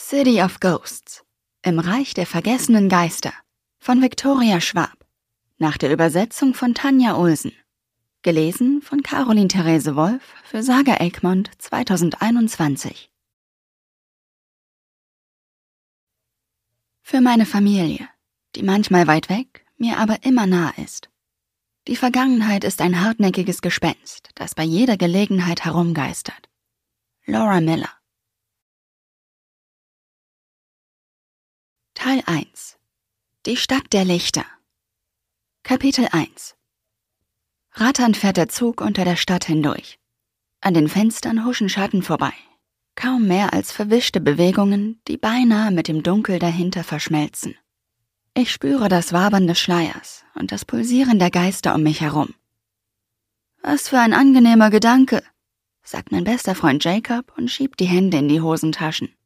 City of Ghosts. Im Reich der vergessenen Geister von Viktoria Schwab. Nach der Übersetzung von Tanja Olsen. Gelesen von Caroline Therese Wolf für Saga Egmont 2021. Für meine Familie, die manchmal weit weg, mir aber immer nah ist. Die Vergangenheit ist ein hartnäckiges Gespenst, das bei jeder Gelegenheit herumgeistert. Laura Miller. Teil 1. Die Stadt der Lichter. Kapitel 1. Ratternd fährt der Zug unter der Stadt hindurch. An den Fenstern huschen Schatten vorbei. Kaum mehr als verwischte Bewegungen, die beinahe mit dem Dunkel dahinter verschmelzen. Ich spüre das Wabern des Schleiers und das Pulsieren der Geister um mich herum. Was für ein angenehmer Gedanke, sagt mein bester Freund Jacob und schiebt die Hände in die Hosentaschen.